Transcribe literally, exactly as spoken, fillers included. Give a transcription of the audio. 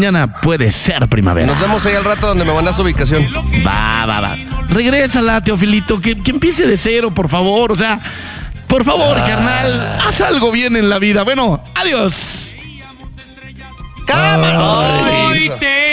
Mañana puede ser primavera. Nos vemos ahí al rato donde me mandas ubicación. Va, va, va. Regrésala, Teofilito, que, que empiece de cero, por favor. O sea, por favor, ah. carnal, haz algo bien en la vida. Bueno, adiós. ¡Cámara! Hoy te